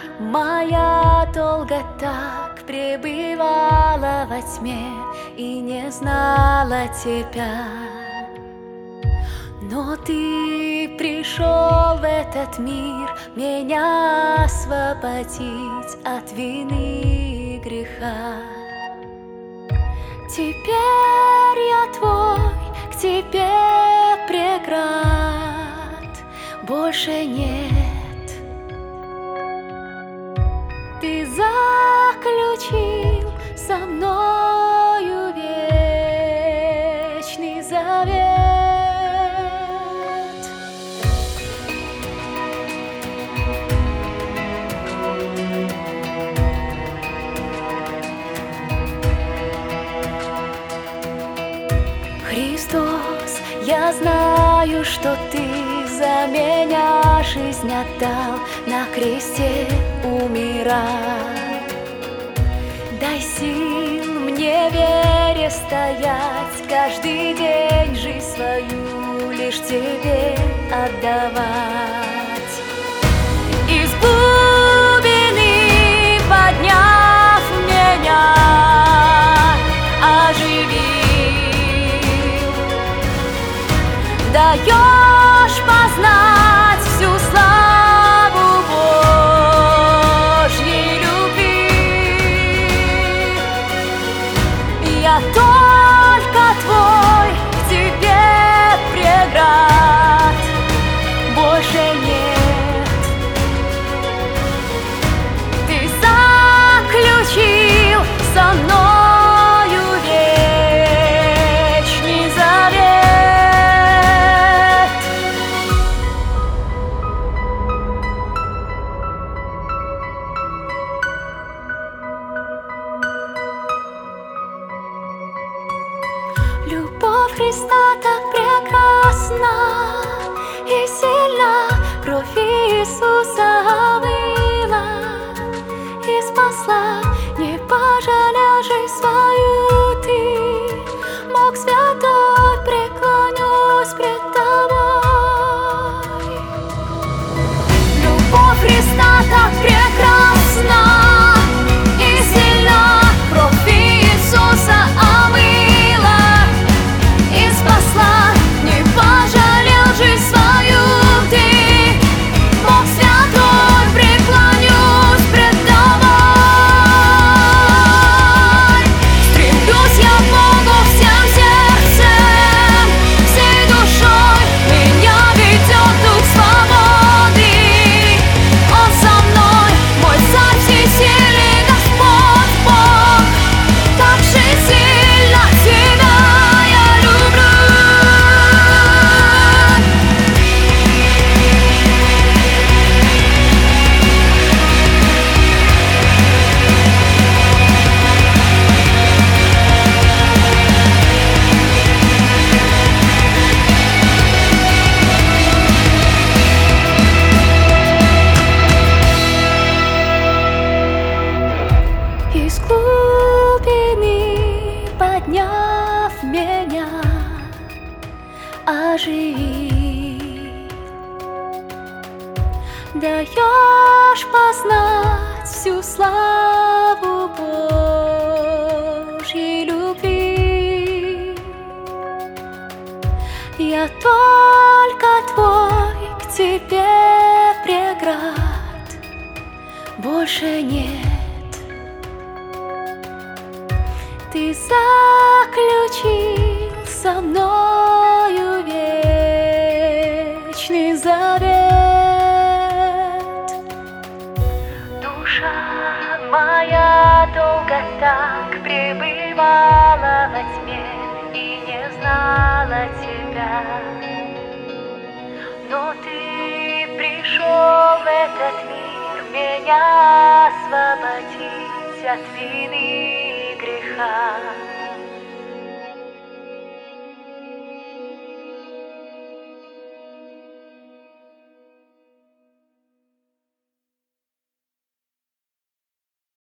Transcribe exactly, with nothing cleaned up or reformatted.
моя долго так пребывала во тьме и не знала тебя. Но ты пришел в этот мир меня освободить от вины и греха. Теперь я твой, к тебе преград больше нет. Ты заключил со мною вечный завет. Христос, я знаю, что ты за меня жизнь отдал, на кресте умирая. Дай сил мне вере стоять, каждый день жизнь свою лишь тебе отдавать. Из глубины подняв меня, оживил, даешь познать всю славу Божьей любви. Я только твой, к тебе преград больше нет. Ты заключил со мною вечный завет. Любовь Христа так прекрасна и сильна, кровь Иисуса омыла и спасла, не пожалел жизнь свою ты. Бог святой, преклонюсь пред тобой. Любовь Христа так прекрасна и сильна, кровь Иисуса омыла и спасла, не пожалел жизнь свою ты. Бог святой, преклонюсь пред тобой. Стремлюсь я к Богу всем сердцем, всей душой, меня ведет дух свободы. Он со мной, мой царь всесильный Господь Бог, так же сильно тебя я люблю. Из глубины подняв меня, оживи, даешь познать всю славу Божьей любви. Я только твой, к тебе преград больше нет. Ты заключил со мною вечный завет. Душа моя долго так пребывала во тьме и не знала тебя. Но ты пришел в этот мир меня освободить от вины и греха.